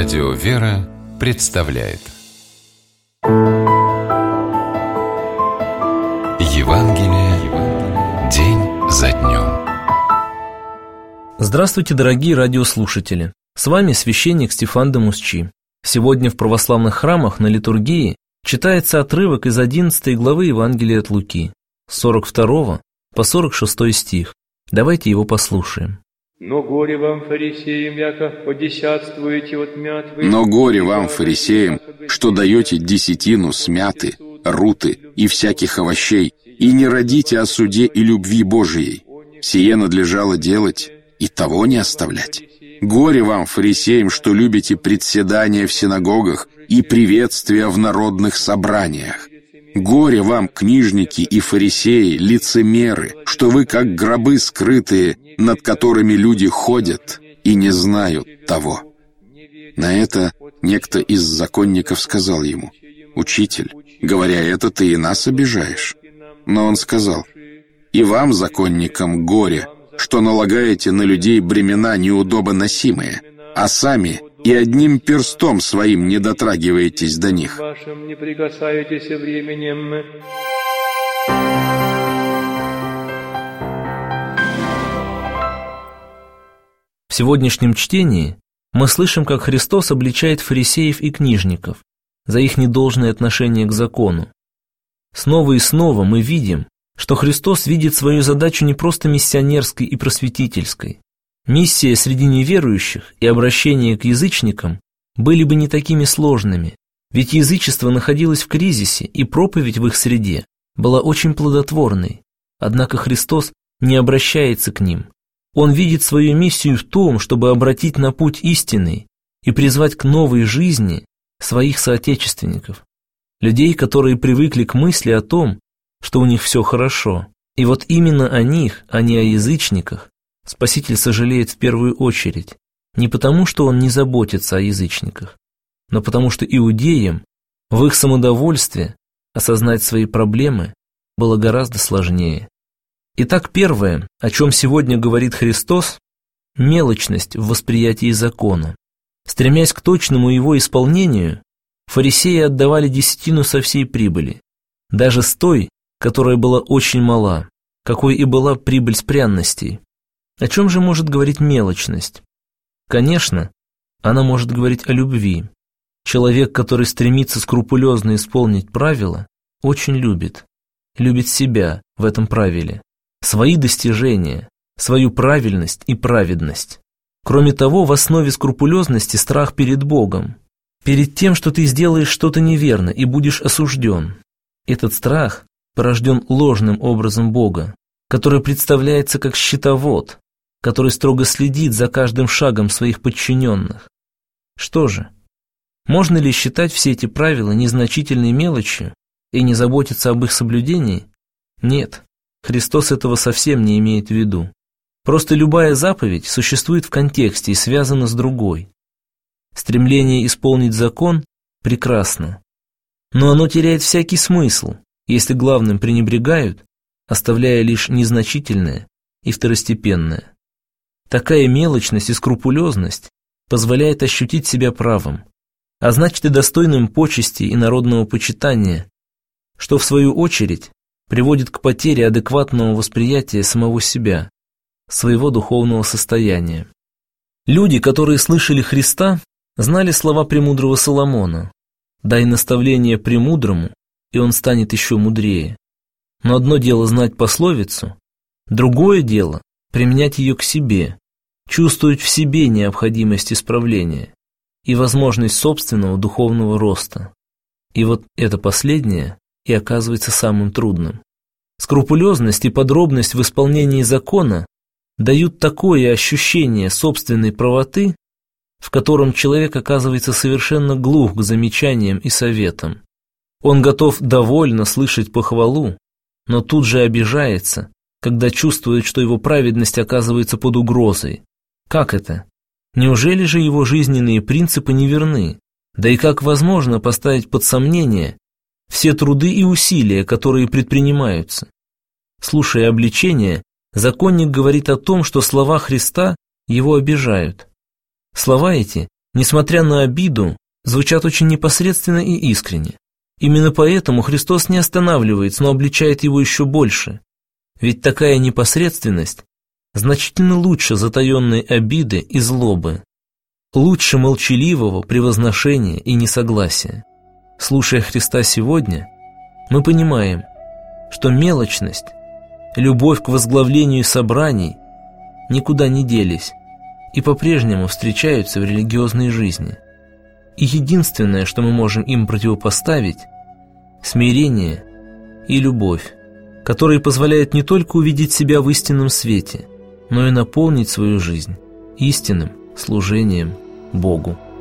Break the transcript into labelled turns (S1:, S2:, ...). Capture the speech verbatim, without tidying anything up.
S1: Радио «Вера» представляет Евангелие день за днем.
S2: Здравствуйте, дорогие радиослушатели! С вами священник Стефан де Мусчи. Сегодня в православных храмах на литургии читается отрывок из одиннадцатой главы Евангелия от Луки, с сорок второго по сорок шестой стих. Давайте его послушаем.
S3: Но горе вам, фарисеям, яко подесятствуете от мятвы.
S4: Но горе вам, фарисеям, что даете десятину с мяты, руты и всяких овощей, и не родите о суде и любви Божией. Сие надлежало делать, и того не оставлять. Горе вам, фарисеям, что любите председания в синагогах и приветствия в народных собраниях. Горе вам, книжники и фарисеи, лицемеры, что вы как гробы скрытые, над которыми люди ходят и не знают того. На это некто из законников сказал ему: «Учитель, говоря это, ты и нас обижаешь». Но он сказал: «И вам, законникам, горе, что налагаете на людей бремена неудобоносимые, а сами и одним перстом своим не дотрагиваетесь до них».
S3: Не прикасаетесь временем.
S2: В сегодняшнем чтении мы слышим, как Христос обличает фарисеев и книжников за их недолжное отношение к закону. Снова и снова мы видим, что Христос видит свою задачу не просто миссионерской и просветительской. Миссия среди неверующих и обращение к язычникам были бы не такими сложными, ведь язычество находилось в кризисе, и проповедь в их среде была очень плодотворной. Однако Христос не обращается к ним. Он видит свою миссию в том, чтобы обратить на путь истинный и призвать к новой жизни своих соотечественников, людей, которые привыкли к мысли о том, что у них все хорошо. И вот именно о них, а не о язычниках, Спаситель сожалеет в первую очередь, не потому, что он не заботится о язычниках, но потому что иудеям в их самодовольстве осознать свои проблемы было гораздо сложнее. Итак, первое, о чем сегодня говорит Христос, – мелочность в восприятии закона. Стремясь к точному его исполнению, фарисеи отдавали десятину со всей прибыли, даже с той, которая была очень мала, какой и была прибыль с пряностей. О чем же может говорить мелочность? Конечно, она может говорить о любви. Человек, который стремится скрупулезно исполнить правила, очень любит. Любит себя в этом правиле, свои достижения, свою правильность и праведность. Кроме того, в основе скрупулезности страх перед Богом, перед тем, что ты сделаешь что-то неверно и будешь осужден. Этот страх порожден ложным образом Бога, который представляется как счетовод, который строго следит за каждым шагом своих подчиненных. Что же, можно ли считать все эти правила незначительной мелочью и не заботиться об их соблюдении? Нет, Христос этого совсем не имеет в виду. Просто любая заповедь существует в контексте и связана с другой. Стремление исполнить закон прекрасно, но оно теряет всякий смысл, если главным пренебрегают, оставляя лишь незначительное и второстепенное. Такая мелочность и скрупулезность позволяет ощутить себя правым, а значит и достойным почести и народного почитания, что в свою очередь приводит к потере адекватного восприятия самого себя, своего духовного состояния. Люди, которые слышали Христа, знали слова премудрого Соломона: «Дай наставление премудрому, и он станет еще мудрее». Но одно дело знать пословицу, другое дело применять ее к себе, чувствовать в себе необходимость исправления и возможность собственного духовного роста. И вот это последнее и оказывается самым трудным. Скрупулезность и подробность в исполнении закона дают такое ощущение собственной правоты, в котором человек оказывается совершенно глух к замечаниям и советам. Он готов довольно слышать похвалу, но тут же обижается, когда чувствует, что его праведность оказывается под угрозой. Как это? Неужели же его жизненные принципы не верны? Да и как возможно поставить под сомнение все труды и усилия, которые предпринимаются? Слушая обличение, законник говорит о том, что слова Христа его обижают. Слова эти несмотря на обиду, звучат очень непосредственно и искренне. Именно поэтому Христос не останавливается, но обличает его еще больше. Ведь такая непосредственность значительно лучше затаенной обиды и злобы, лучше молчаливого превозношения и несогласия. Слушая Христа сегодня, мы понимаем, что мелочность, любовь к возглавлению собраний никуда не делись и по-прежнему встречаются в религиозной жизни. И единственное, что мы можем им противопоставить – смирение и любовь, которые позволяют не только увидеть себя в истинном свете, но и наполнить свою жизнь истинным служением Богу.